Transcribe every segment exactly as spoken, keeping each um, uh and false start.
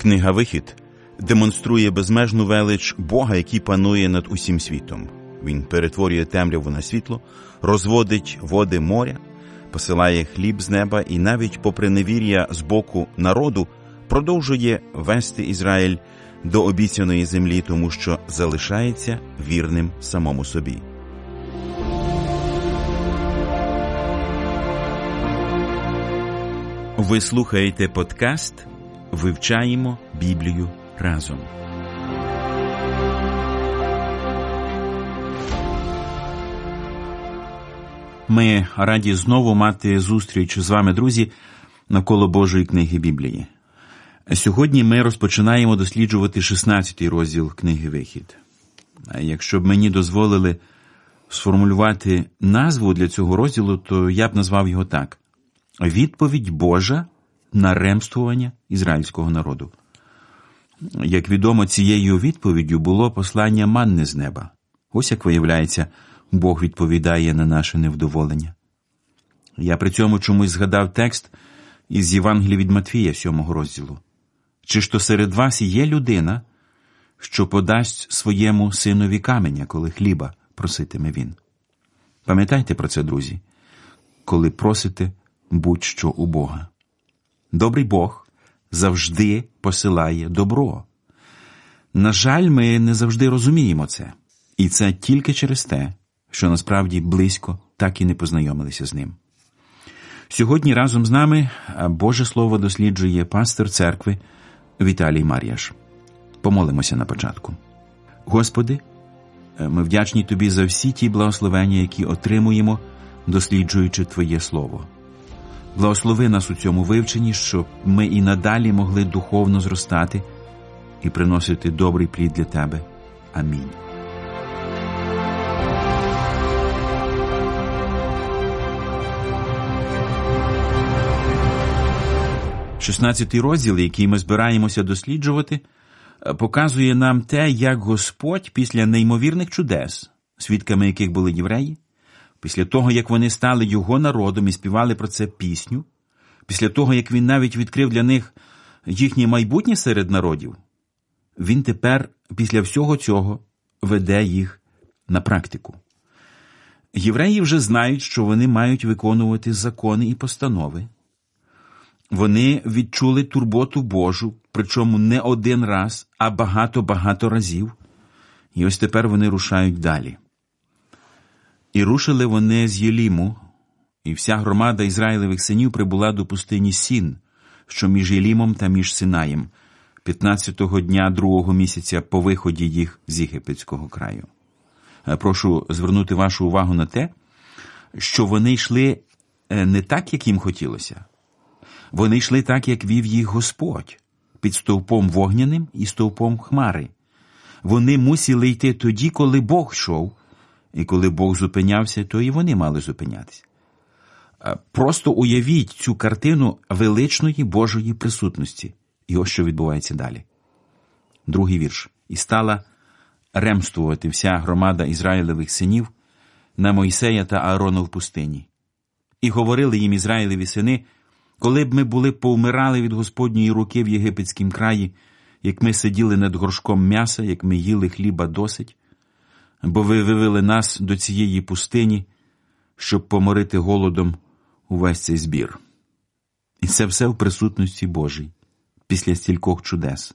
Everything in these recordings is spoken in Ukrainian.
Книга «Вихід» демонструє безмежну велич Бога, який панує над усім світом. Він перетворює темряву на світло, розводить води моря, посилає хліб з неба і навіть попри невір'я з боку народу продовжує вести Ізраїль до обіцяної землі, тому що залишається вірним самому собі. Ви слухаєте подкаст «Вивчаємо Біблію разом». Ми раді знову мати зустріч з вами, друзі, навколо Божої книги Біблії. Сьогодні ми розпочинаємо досліджувати шістнадцятий розділ книги «Вихід». Якщо б мені дозволили сформулювати назву для цього розділу, то я б назвав його так: «Відповідь Божа на ремствування ізраїльського народу». Як відомо, цією відповіддю було послання манни з неба. Ось як виявляється, Бог відповідає на наше невдоволення. Я при цьому чомусь згадав текст із Євангелія від Матвія, сьомого розділу. «Чи ж то серед вас є людина, що подасть своєму синові каменя, коли хліба проситиме він?» Пам'ятайте про це, друзі, коли просите будь-що у Бога. Добрий Бог завжди посилає добро. На жаль, ми не завжди розуміємо це. І це тільки через те, що насправді близько так і не познайомилися з ним. Сьогодні разом з нами Боже Слово досліджує пастир церкви Віталій Мар'яш. Помолимося на початку. Господи, ми вдячні Тобі за всі ті благословення, які отримуємо, досліджуючи Твоє Слово. Благослови нас у цьому вивченні, щоб ми і надалі могли духовно зростати і приносити добрий плід для Тебе. Амінь. шістнадцятий розділ, який ми збираємося досліджувати, показує нам те, як Господь після неймовірних чудес, свідками яких були євреї, після того, як вони стали Його народом і співали про це пісню, після того, як Він навіть відкрив для них їхнє майбутнє серед народів, Він тепер, після всього цього, веде їх на практику. Євреї вже знають, що вони мають виконувати закони і постанови. Вони відчули турботу Божу, причому не один раз, а багато-багато разів. І ось тепер вони рушають далі. І рушили вони з Єліму, і вся громада Ізраїлевих синів прибула до пустині Сін, що між Єлімом та між Синаєм, п'ятнадцятого дня другого місяця по виході їх з єгипетського краю. Прошу звернути вашу увагу на те, що вони йшли не так, як їм хотілося. Вони йшли так, як вів їх Господь, під стовпом вогняним і стовпом хмари. Вони мусили йти тоді, коли Бог йшов, і коли Бог зупинявся, то і вони мали зупинятися. Просто уявіть цю картину величної Божої присутності. І ось що відбувається далі. Другий вірш. «І стала ремствувати вся громада Ізраїлевих синів на Мойсея та Аарона в пустині. І говорили їм Ізраїлеві сини: коли б ми були повмирали від Господньої руки в єгипетськім краї, як ми сиділи над горшком м'яса, як ми їли хліба досить, бо ви вивели нас до цієї пустині, щоб поморити голодом увесь цей збір». І це все в присутності Божій, після стількох чудес.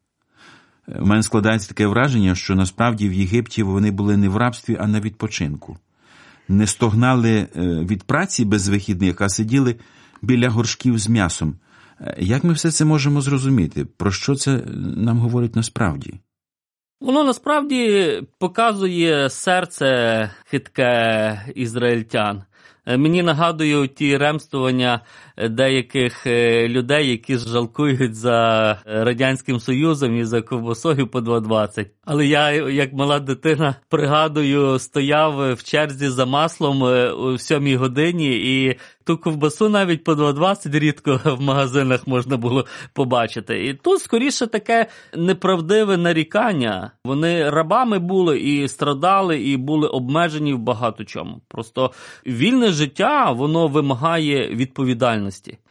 У мене складається таке враження, що насправді в Єгипті вони були не в рабстві, а на відпочинку. Не стогнали від праці без вихідних, а сиділи біля горшків з м'ясом. Як ми все це можемо зрозуміти? Про що це нам говорить насправді? Воно насправді показує серце хитке ізраїльтян. Мені нагадує ті ремствування деяких людей, які жалкують за Радянським Союзом і за ковбасою по два двадцять. Але я, як мала дитина, пригадую, стояв в черзі за маслом у сьомій годині, і ту ковбасу навіть по два двадцять рідко в магазинах можна було побачити. І тут, скоріше, таке неправдиве нарікання. Вони рабами були і страдали, і були обмежені в багато чому. Просто вільне життя, воно вимагає відповідальності.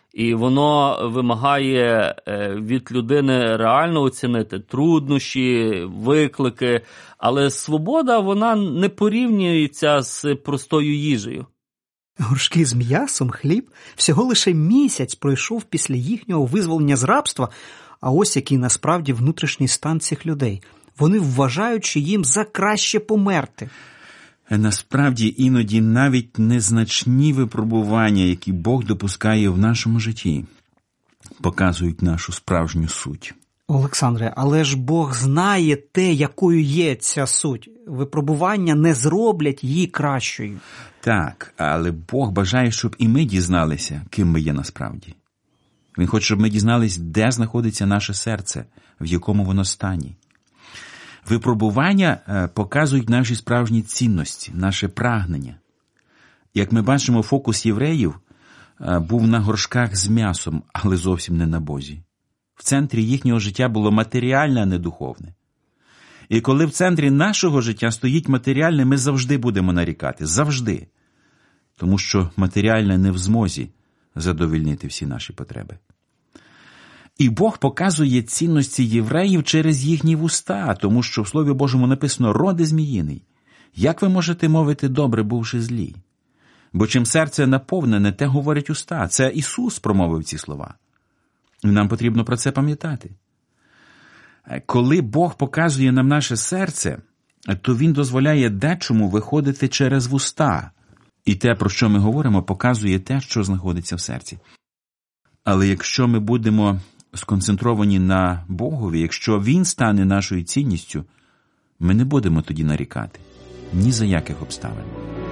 І воно вимагає від людини реально оцінити труднощі, виклики, але свобода, вона не порівнюється з простою їжею. Горшки з м'ясом, хліб – всього лише місяць пройшов після їхнього визволення з рабства, а ось який насправді внутрішній стан цих людей. Вони вважають, що їм за краще померти. Насправді, іноді навіть незначні випробування, які Бог допускає в нашому житті, показують нашу справжню суть. Олександре, але ж Бог знає те, якою є ця суть. Випробування не зроблять її кращою. Так, але Бог бажає, щоб і ми дізналися, ким ми є насправді. Він хоче, щоб ми дізнались, де знаходиться наше серце, в якому воно стані. Випробування показують наші справжні цінності, наше прагнення. Як ми бачимо, фокус євреїв був на горшках з м'ясом, але зовсім не на Бозі. В центрі їхнього життя було матеріальне, а не духовне. І коли в центрі нашого життя стоїть матеріальне, ми завжди будемо нарікати. Завжди. Тому що матеріальне не в змозі задовольнити всі наші потреби. І Бог показує цінності євреїв через їхні вуста, тому що в Слові Божому написано «роди зміїний». Як ви можете мовити добре, бувши злі? Бо чим серце наповнене, те говорять уста. Це Ісус промовив ці слова. І нам потрібно про це пам'ятати. Коли Бог показує нам наше серце, то Він дозволяє дечому виходити через вуста. І те, про що ми говоримо, показує те, що знаходиться в серці. Але якщо ми будемо сконцентровані на Богові, якщо Він стане нашою цінністю, ми не будемо тоді нарікати. Ні за яких обставин.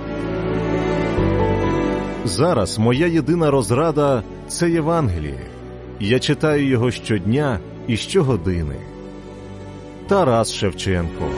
Зараз моя єдина розрада – це Євангеліє. Я читаю його щодня і щогодини. Тарас Шевченко.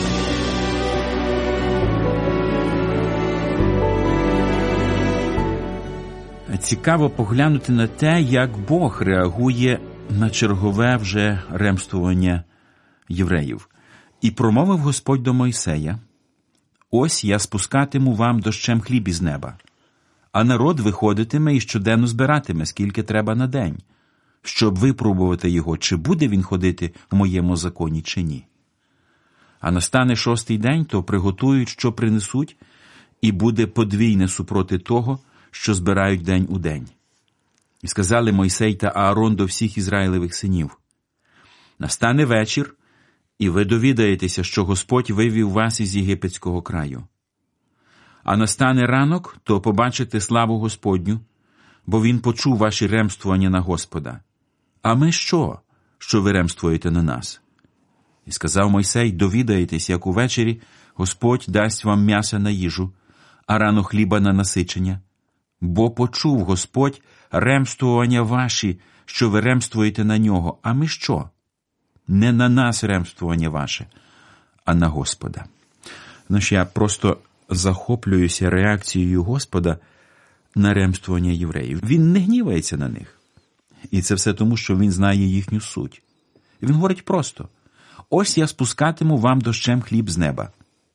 Цікаво поглянути на те, як Бог реагує на чергове вже ремствування євреїв. «І промовив Господь до Мойсея: ось я спускатиму вам дощем хліб із неба, а народ виходитиме і щоденно збиратиме, скільки треба на день, щоб випробувати його, чи буде він ходити в моєму законі, чи ні. А настане шостий день, то приготують, що принесуть, і буде подвійне супроти того, що збирають день у день. І сказали Мойсей та Аарон до всіх Ізраїлевих синів: настане вечір, і ви довідаєтеся, що Господь вивів вас із єгипетського краю. А настане ранок, то побачите славу Господню, бо Він почув ваші ремствування на Господа. А ми що, що ви ремствуєте на нас? І сказав Мойсей: довідаєтесь, як увечері Господь дасть вам м'яса на їжу, а рано хліба на насичення. Бо почув Господь ремствування ваші, що ви ремствуєте на нього. А ми що? Не на нас ремствування ваше, а на Господа. Ну, що я просто захоплююся реакцією Господа на ремствування євреїв. Він не гнівається на них. І це все тому, що він знає їхню суть. Він говорить просто: ось я спускатиму вам дощем хліб з неба.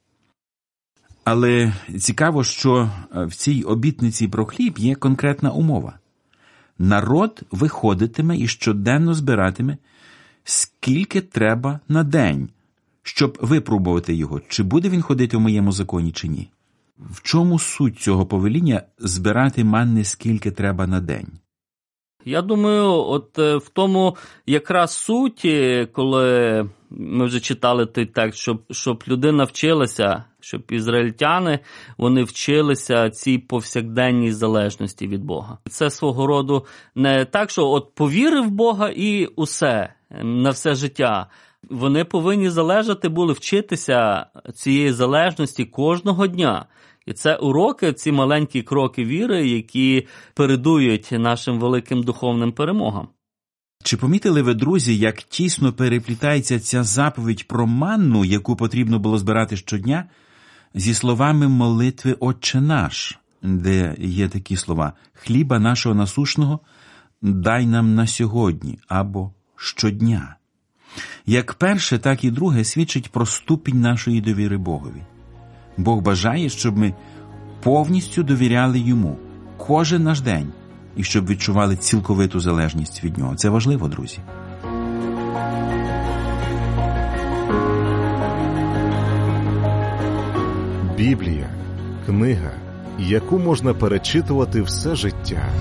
Але цікаво, що в цій обітниці про хліб є конкретна умова. Народ виходитиме і щоденно збиратиме, скільки треба на день, щоб випробувати його, чи буде він ходити в моєму законі, чи ні. В чому суть цього повеління збирати манни скільки треба на день? Я думаю, от в тому якраз суть, коли ми вже читали той текст, щоб, щоб людина вчилася, щоб ізраїльтяни, вони вчилися цій повсякденній залежності від Бога. Це свого роду не так, що от повірив в Бога і усе, на все життя. Вони повинні залежати були, вчитися цієї залежності кожного дня. І це уроки, ці маленькі кроки віри, які передують нашим великим духовним перемогам. Чи помітили ви, друзі, як тісно переплітається ця заповідь про манну, яку потрібно було збирати щодня, зі словами молитви «Отче наш», де є такі слова: «Хліба нашого насушного дай нам на сьогодні» або «щодня». Як перше, так і друге свідчить про ступінь нашої довіри Богові. Бог бажає, щоб ми повністю довіряли Йому кожен наш день, і щоб відчували цілковиту залежність від нього. Це важливо, друзі. Біблія – книга, яку можна перечитувати все життя.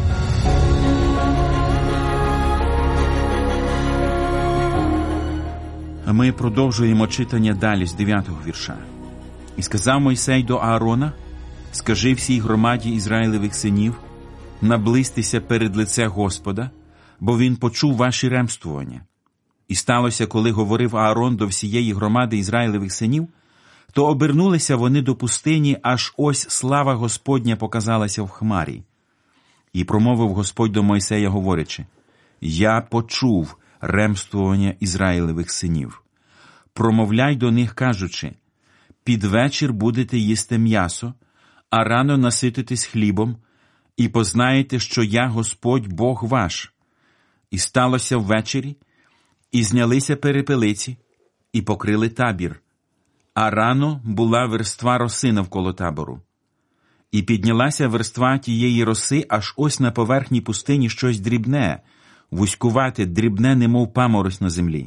А ми продовжуємо читання далі з дев'ятого вірша. «І сказав Мойсей до Аарона, скажи всій громаді Ізраїлевих синів, наблизьтеся перед лице Господа, бо він почув ваші ремствування. І сталося, коли говорив Аарон до всієї громади Ізраїлевих синів, то обернулися вони до пустині, аж ось слава Господня показалася в хмарі. І промовив Господь до Мойсея, говорячи, я почув ремствування Ізраїлевих синів. Промовляй до них, кажучи, під вечір будете їсти м'ясо, а рано насититесь хлібом, і познаєте, що я Господь Бог ваш. І сталося ввечері, і знялися перепелиці, і покрили табір. А рано була верства роси навколо табору. І піднялася верства тієї роси, аж ось на поверхні пустині щось дрібне, вузькувате, дрібне, немов паморозь на землі.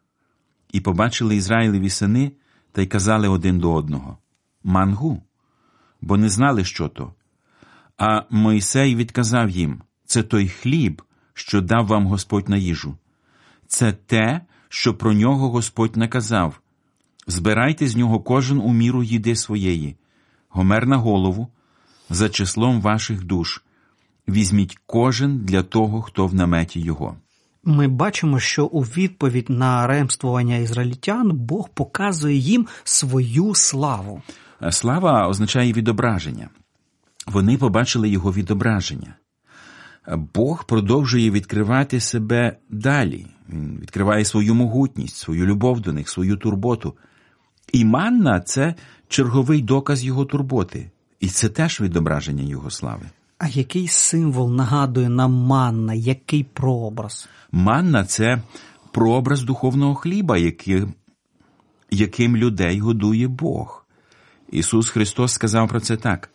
І побачили Ізраїлеві сини, та й казали один до одного, мангу, бо не знали, що то. А Мойсей відказав їм, це той хліб, що дав вам Господь на їжу. Це те, що про нього Господь наказав. Збирайте з нього кожен у міру їди своєї, гомер на голову, за числом ваших душ. Візьміть кожен для того, хто в наметі його». Ми бачимо, що у відповідь на ремствування ізраїльтян Бог показує їм свою славу. Слава означає відображення. Вони побачили його відображення. Бог продовжує відкривати себе далі. Він відкриває свою могутність, свою любов до них, свою турботу. І манна – це черговий доказ його турботи. І це теж відображення його слави. А який символ нагадує нам манна, який прообраз? Манна – це прообраз духовного хліба, який, яким людей годує Бог. Ісус Христос сказав про це так.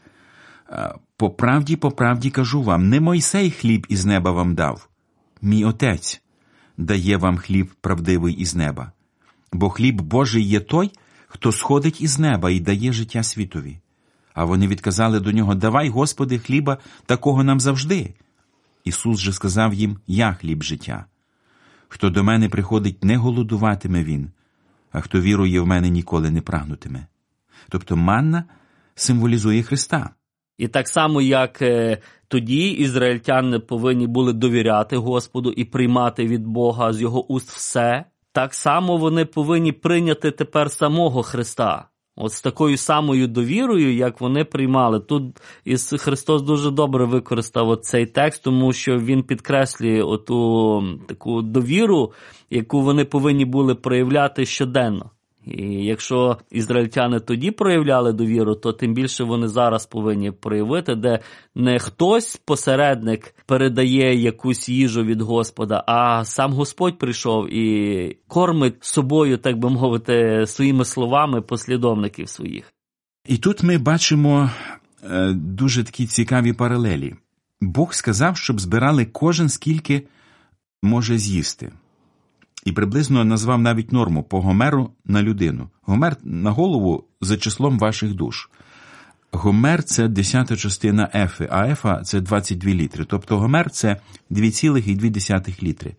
«По правді, по правді кажу вам, не Мойсей хліб із неба вам дав, мій Отець дає вам хліб правдивий із неба. Бо хліб Божий є той, хто сходить із неба і дає життя світові». А вони відказали до нього, «Давай, Господи, хліба такого нам завжди». Ісус же сказав їм, «Я хліб життя. Хто до мене приходить, не голодуватиме він, а хто вірує в мене, ніколи не прагнутиме». Тобто манна символізує Христа. І так само, як тоді ізраїльтяни повинні були довіряти Господу і приймати від Бога з його уст все, так само вони повинні прийняти тепер самого Христа. От з такою самою довірою, як вони приймали. Тут Ісус Христос дуже добре використав цей текст, тому що Він підкреслює оту таку довіру, яку вони повинні були проявляти щоденно. І якщо ізраїльтяни тоді проявляли довіру, то тим більше вони зараз повинні проявити, де не хтось, посередник, передає якусь їжу від Господа, а сам Господь прийшов і кормить собою, так би мовити, своїми словами послідовників своїх. І тут ми бачимо е, дуже такі цікаві паралелі. Бог сказав, щоб збирали кожен скільки може з'їсти. І приблизно назвав навіть норму по гомеру на людину. Гомер на голову за числом ваших душ. Гомер – це десята частина ефи, а ефа – це двадцять два літри. Тобто гомер – це два цілих дві десятих літри.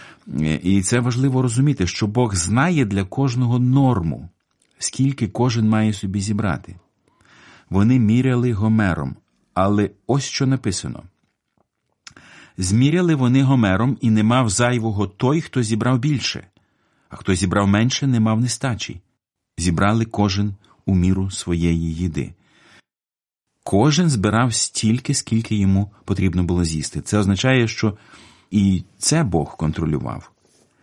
І це важливо розуміти, що Бог знає для кожного норму, скільки кожен має собі зібрати. Вони міряли гомером, але ось що написано. Зміряли вони гомером, і не мав зайвого той, хто зібрав більше, а хто зібрав менше, не мав нестачі. Зібрали кожен у міру своєї їди. Кожен збирав стільки, скільки йому потрібно було з'їсти. Це означає, що і це Бог контролював.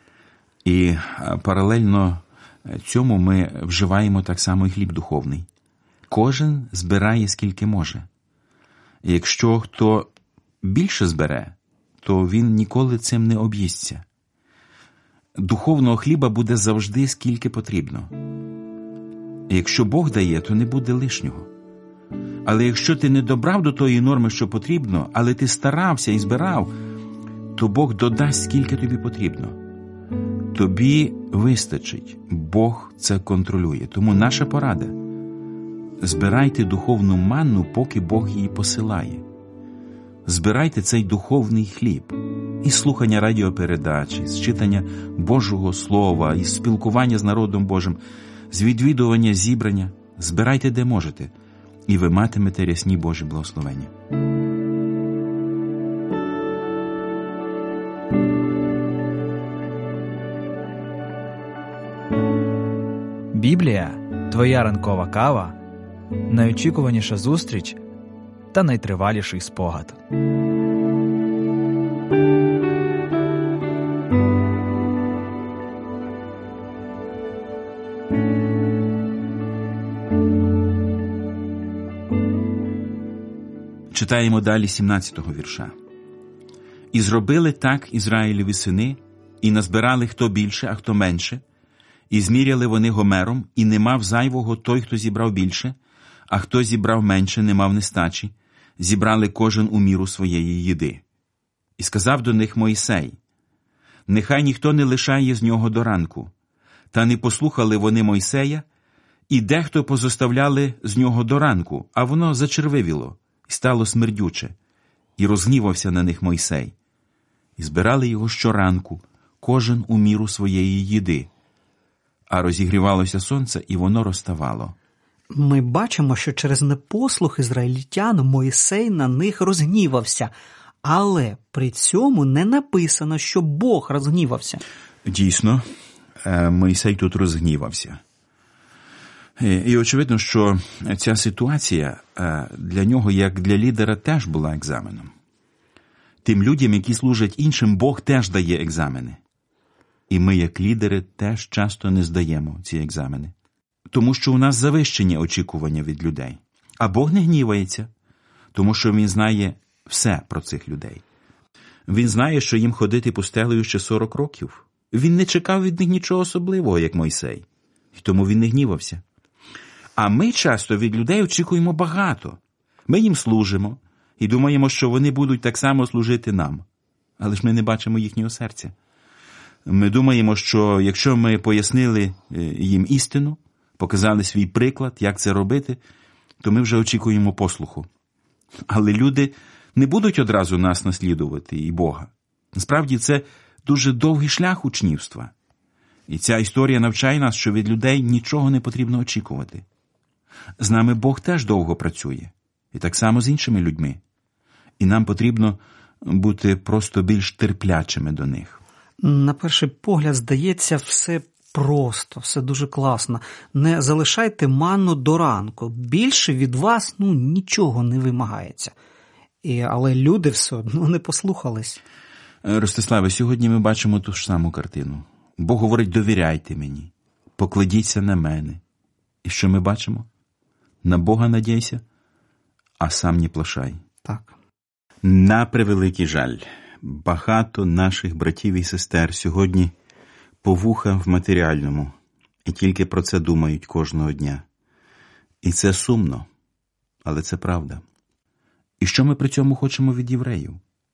І паралельно цьому ми вживаємо так само і хліб духовний. Кожен збирає, скільки може. І якщо хто більше збере, то він ніколи цим не об'їсться. Духовного хліба буде завжди, скільки потрібно. І якщо Бог дає, то не буде лишнього. Але якщо ти не добрав до тої норми, що потрібно, але ти старався і збирав, то Бог додасть, скільки тобі потрібно. Тобі вистачить. Бог це контролює. Тому наша порада – збирайте духовну манну, поки Бог її посилає. Збирайте цей духовний хліб. Із слухання радіопередач, із читання Божого Слова, із спілкування з народом Божим, з відвідування зібрання. Збирайте, де можете, і ви матимете рясні Божі благословення. Біблія – твоя ранкова кава, найочікуваніша зустріч та найтриваліший спогад. Читаємо далі сімнадцятого вірша. «І зробили так Ізраїлеві сини, і назбирали хто більше, а хто менше, і зміряли вони гомером, і не мав зайвого той, хто зібрав більше, а хто зібрав менше, не мав нестачі, зібрали кожен у міру своєї їди. І сказав до них Мойсей: нехай ніхто не лишає з нього до ранку. Та не послухали вони Мойсея, і дехто позоставляли з нього до ранку, а воно зачервивіло, і стало смердюче, і розгнівався на них Мойсей. І збирали його щоранку, кожен у міру своєї їди. А розігрівалося сонце, і воно розставало». Ми бачимо, що через непослух ізраїльтян Мойсей на них розгнівався. Але при цьому не написано, що Бог розгнівався. Дійсно, Мойсей тут розгнівався. І очевидно, що ця ситуація для нього, як для лідера, теж була екзаменом. Тим людям, які служать іншим, Бог теж дає екзамени. І ми, як лідери, теж часто не здаємо ці екзамени. Тому що у нас завищені очікування від людей. А Бог не гнівається, тому що Він знає все про цих людей. Він знає, що їм ходити пустелею ще сорок років. Він не чекав від них нічого особливого, як Мойсей. І тому він не гнівався. А ми часто від людей очікуємо багато. Ми їм служимо і думаємо, що вони будуть так само служити нам. Але ж ми не бачимо їхнього серця. Ми думаємо, що якщо ми пояснили їм істину, показали свій приклад, як це робити, то ми вже очікуємо послуху. Але люди не будуть одразу нас наслідувати і Бога. Насправді це дуже довгий шлях учнівства. І ця історія навчає нас, що від людей нічого не потрібно очікувати. З нами Бог теж довго працює. І так само з іншими людьми. І нам потрібно бути просто більш терплячими до них. На перший погляд, здається, все просто, все дуже класно. Не залишайте манну до ранку. Більше від вас, ну, нічого не вимагається. І, але люди все одно не послухались. Ростиславе, сьогодні ми бачимо ту ж саму картину. Бог говорить: довіряйте мені, покладіться на мене. І що ми бачимо? На Бога надійся, а сам не плашай. Так. На превеликий жаль, багато наших братів і сестер сьогодні повуха в матеріальному, і тільки про це думають кожного дня. І це сумно, але це правда. І що ми при цьому хочемо від євреїв?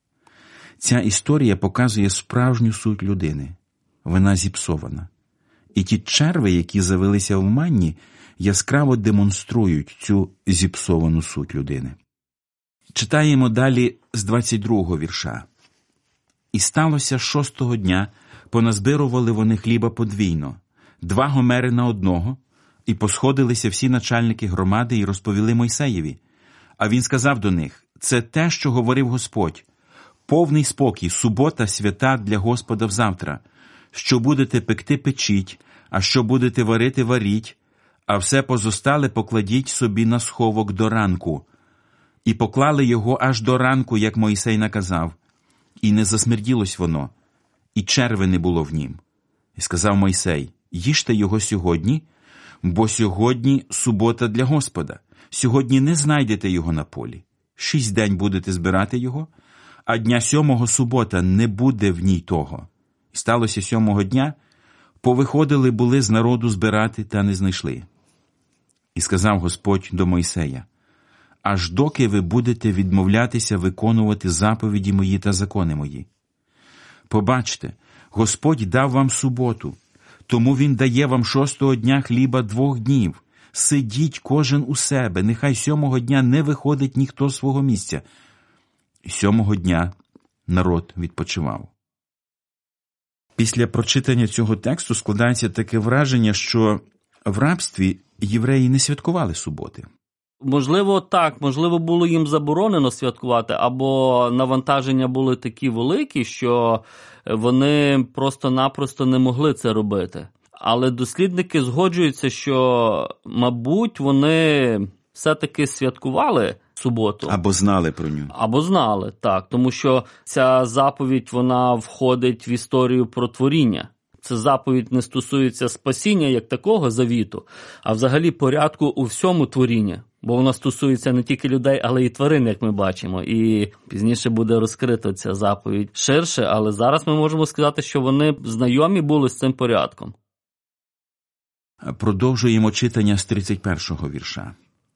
Ця історія показує справжню суть людини. Вона зіпсована. І ті черви, які завелися в манні, яскраво демонструють цю зіпсовану суть людини. Читаємо далі з двадцять другого вірша. «І сталося шостого дня, поназбирували вони хліба подвійно, два гомери на одного, і посходилися всі начальники громади і розповіли Мойсеєві. А він сказав до них: це те, що говорив Господь. Повний спокій, субота свята для Господа взавтра. Що будете пекти, печіть, а що будете варити, варіть, а все позостале покладіть собі на сховок до ранку. І поклали його аж до ранку, як Мойсей наказав. І не засмерділось воно, і черви не було в нім. І сказав Мойсей: їжте його сьогодні, бо сьогодні субота для Господа. Сьогодні не знайдете його на полі. Шість день будете збирати його, а дня сьомого субота не буде в ній того. І сталося сьомого дня, повиходили були з народу збирати, та не знайшли. І сказав Господь до Мойсея: аж доки ви будете відмовлятися виконувати заповіді мої та закони мої. Побачте, Господь дав вам суботу, тому Він дає вам шостого дня хліба двох днів. Сидіть кожен у себе, нехай сьомого дня не виходить ніхто з свого місця. І сьомого дня народ відпочивав. Після прочитання цього тексту складається таке враження, що в рабстві євреї не святкували суботи. Можливо, так, можливо, було їм заборонено святкувати, або навантаження були такі великі, що вони просто-напросто не могли це робити. Але дослідники згоджуються, що, мабуть, вони все-таки святкували суботу. Або знали про нього. Або знали, так. Тому що ця заповідь, вона входить в історію про творіння. Ця заповідь не стосується спасіння як такого завіту, а взагалі порядку у всьому творінні. Бо вона стосується не тільки людей, але й тварин, як ми бачимо. І пізніше буде розкрита ця заповідь ширше, але зараз ми можемо сказати, що вони знайомі були з цим порядком. Продовжуємо читання з тридцять першого вірша.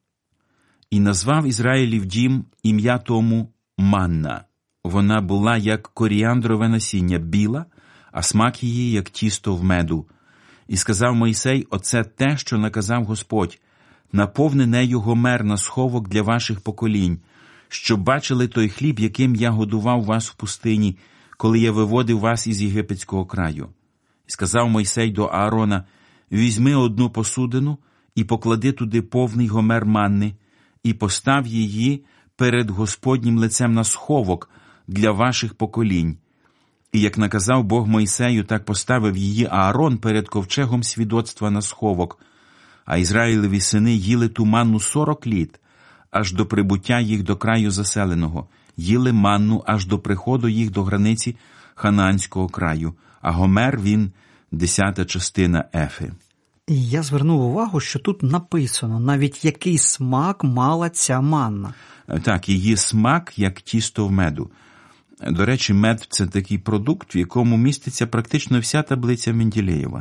«І назвав Ізраїлів дім ім'я тому Манна. Вона була, як коріандрове насіння, біла, а смак її, як тісто в меду. І сказав Мойсей, оце те, що наказав Господь, наповни нею гомер на сховок для ваших поколінь, щоб бачили той хліб, яким я годував вас в пустині, коли я виводив вас із єгипетського краю. І сказав Мойсей до Аарона, візьми одну посудину і поклади туди повний гомер манни, і постав її перед Господнім лицем на сховок для ваших поколінь. І як наказав Бог Мойсею, так поставив її Аарон перед ковчегом свідоцтва на сховок. А Ізраїлеві сини їли ту манну сорок літ, аж до прибуття їх до краю заселеного, їли манну аж до приходу їх до границі Ханаанського краю, а гомер він десята частина ефи». І я звернув увагу, що тут написано, навіть який смак мала ця манна. Так, її смак, як тісто в меду. До речі, мед – це такий продукт, в якому міститься практично вся таблиця Менделєєва.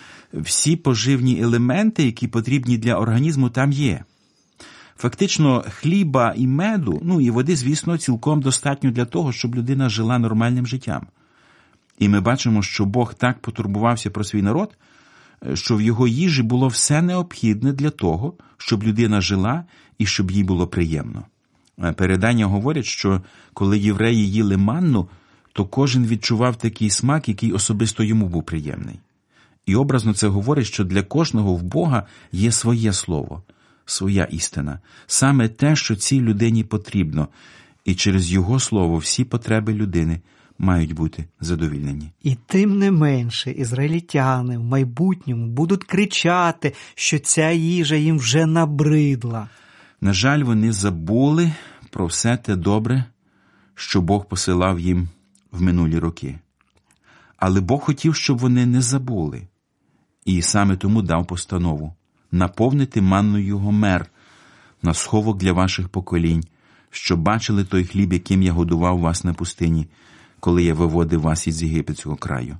Всі поживні елементи, які потрібні для організму, там є. Фактично, хліба і меду, ну і води, звісно, цілком достатньо для того, щоб людина жила нормальним життям. І ми бачимо, що Бог так потурбувався про свій народ, що в його їжі було все необхідне для того, щоб людина жила і щоб їй було приємно. Передання говорять, що коли євреї їли манну, то кожен відчував такий смак, який особисто йому був приємний. І образно це говорить, що для кожного в Бога є своє слово, своя істина, саме те, що цій людині потрібно, і через його слово всі потреби людини мають бути задовільнені. І тим не менше ізраїльтяни в майбутньому будуть кричати, що ця їжа їм вже набридла. На жаль, вони забули про все те добре, що Бог посилав їм в минулі роки. Але Бог хотів, щоб вони не забули. І саме тому дав постанову наповнити манною гомер на сховок для ваших поколінь, щоб бачили той хліб, яким я годував вас на пустині, коли я виводив вас із єгипетського краю.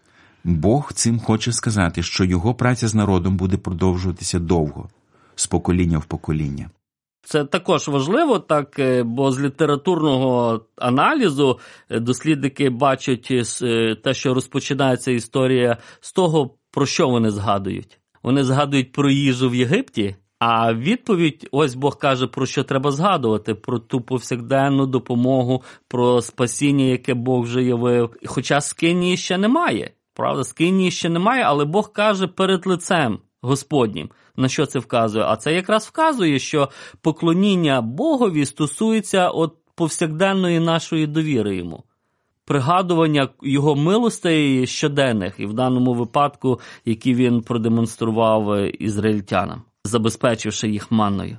Бог цим хоче сказати, що його праця з народом буде продовжуватися довго, з покоління в покоління. Це також важливо, так, бо з літературного аналізу дослідники бачать те, що розпочинається історія з того, про що вони згадують. Вони згадують про їжу в Єгипті, а відповідь, ось Бог каже, про що треба згадувати, про ту повсякденну допомогу, про спасіння, яке Бог вже явив. Хоча скинії ще немає, правда, скинії ще немає, але Бог каже перед лицем Господнім. На що це вказує? А це якраз вказує, що поклоніння Богові стосується от повсякденної нашої довіри йому. Пригадування його милостей щоденних, і в даному випадку, які він продемонстрував ізраїльтянам, забезпечивши їх манною.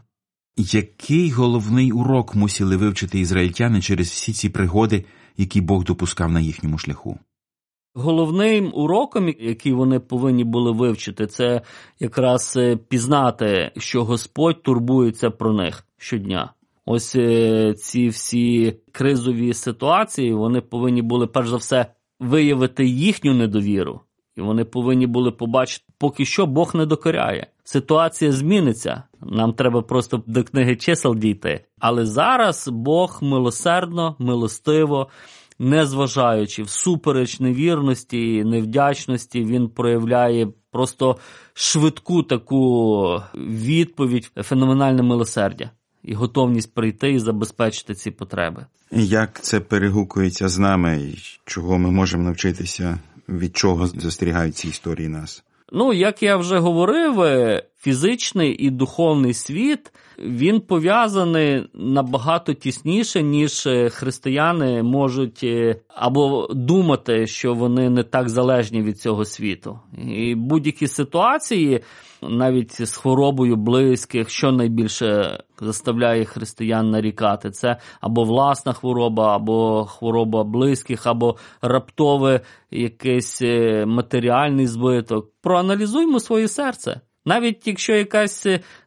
Який головний урок мусили вивчити ізраїльтяни через всі ці пригоди, які Бог допускав на їхньому шляху? Головним уроком, який вони повинні були вивчити, це якраз пізнати, що Господь турбується про них щодня. Ось ці всі кризові ситуації, вони повинні були, перш за все, виявити їхню недовіру. І вони повинні були побачити, поки що Бог не докоряє. ситуація зміниться. Нам треба просто до книги чисел дійти. Але зараз Бог милосердно, милостиво, незважаючи всупереч невірності, невдячності, він проявляє просто швидку таку відповідь, феноменальне милосердя і готовність прийти і забезпечити ці потреби. Як це перегукується з нами, і чого ми можемо навчитися, від чого застерігають ці історії нас? Ну, як я вже говорив, фізичний і духовний світ, він пов'язаний набагато тісніше, ніж християни можуть або думати, що вони не так залежні від цього світу. І будь-які ситуації, навіть з хворобою близьких, що найбільше заставляє християн нарікати, це або власна хвороба, або хвороба близьких, або раптове якийсь матеріальний збиток. Проаналізуймо своє серце. Навіть якщо якась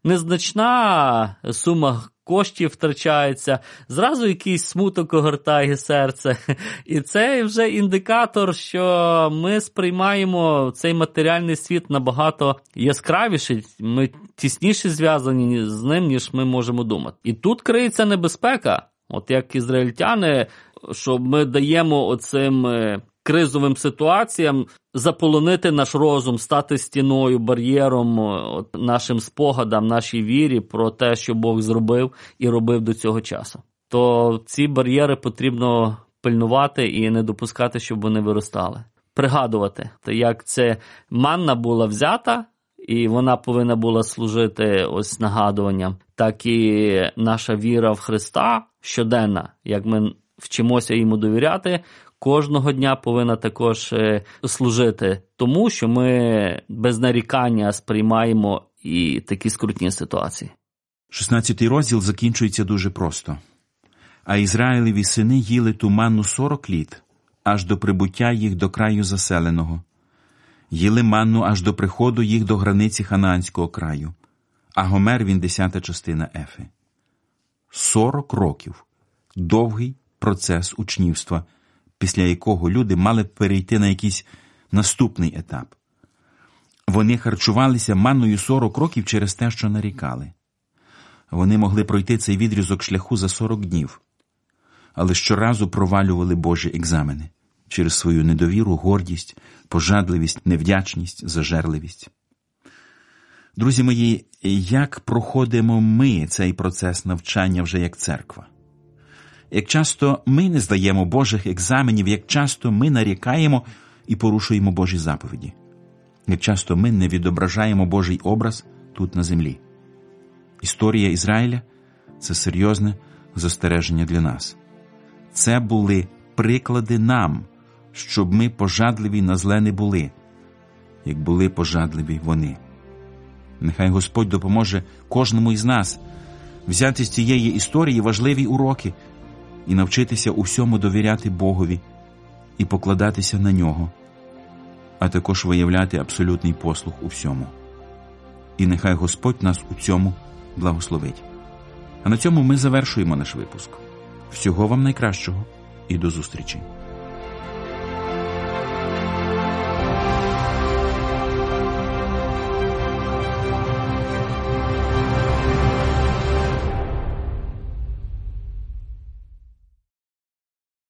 незначна сума коштів втрачається, зразу якийсь смуток огортає серце. І це вже індикатор, що ми сприймаємо цей матеріальний світ набагато яскравіший, ми тісніше зв'язані з ним, ніж ми можемо думати. І тут криється небезпека. От як ізраїльтяни, що ми даємо оцим кризовим ситуаціям заполонити наш розум, стати стіною, бар'єром от, нашим спогадам, нашій вірі про те, що Бог зробив і робив до цього часу. То ці бар'єри потрібно пильнувати і не допускати, щоб вони виростали. Пригадувати, як це манна була взята, і вона повинна була служити ось нагадуванням, так і наша віра в Христа щоденна, як ми вчимося йому довіряти, кожного дня повинна також служити тому, що ми без нарікання сприймаємо і такі скрутні ситуації. шістнадцятий розділ закінчується дуже просто. А Ізраїлеві сини їли ту манну сорок літ, аж до прибуття їх до краю заселеного. Їли манну аж до приходу їх до границі Ханаанського краю. А Гомер він десята частина Ефи. Сорок років. Довгий процес учнівства, після якого люди мали перейти на якийсь наступний етап. Вони харчувалися манною сорок років через те, що нарікали. Вони могли пройти цей відрізок шляху за сорок днів, але щоразу провалювали Божі екзамени через свою недовіру, гордість, пожадливість, невдячність, зажерливість. Друзі мої, як проходимо ми цей процес навчання вже як церква? Як часто ми не здаємо Божих екзаменів, як часто ми нарікаємо і порушуємо Божі заповіді, як часто ми не відображаємо Божий образ тут на землі. Історія Ізраїля – це серйозне застереження для нас. Це були приклади нам, щоб ми пожадливі на зле не були, як були пожадливі вони. Нехай Господь допоможе кожному із нас взяти з цієї історії важливі уроки і навчитися усьому довіряти Богові і покладатися на Нього, а також виявляти абсолютний послух у всьому. І нехай Господь нас у цьому благословить. А на цьому ми завершуємо наш випуск. Всього вам найкращого і до зустрічі.